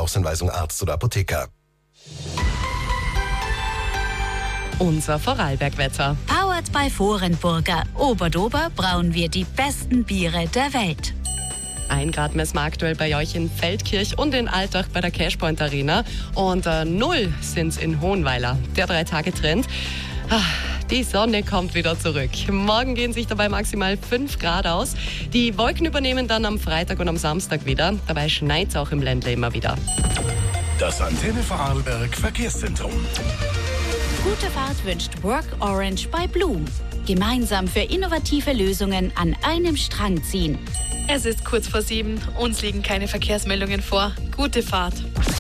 Gebrauchsanweisung Arzt oder Apotheker. Unser Vorarlbergwetter. Powered by Vorenburger. Oberdober brauen wir die besten Biere der Welt. 1 Grad messen wir aktuell bei euch in Feldkirch und in Altach bei der Cashpoint Arena. Und 0 sind's in Hohenweiler. Der 3-Tage-Trend. Die Sonne kommt wieder zurück. Morgen gehen sich dabei maximal 5 Grad aus. Die Wolken übernehmen dann am Freitag und am Samstag wieder. Dabei schneit's auch im Ländle immer wieder. Das Antenne Vorarlberg Verkehrszentrum. Gute Fahrt wünscht Work Orange bei Blum. Gemeinsam für innovative Lösungen an einem Strang ziehen. Es ist kurz vor 7. Uns liegen keine Verkehrsmeldungen vor. Gute Fahrt.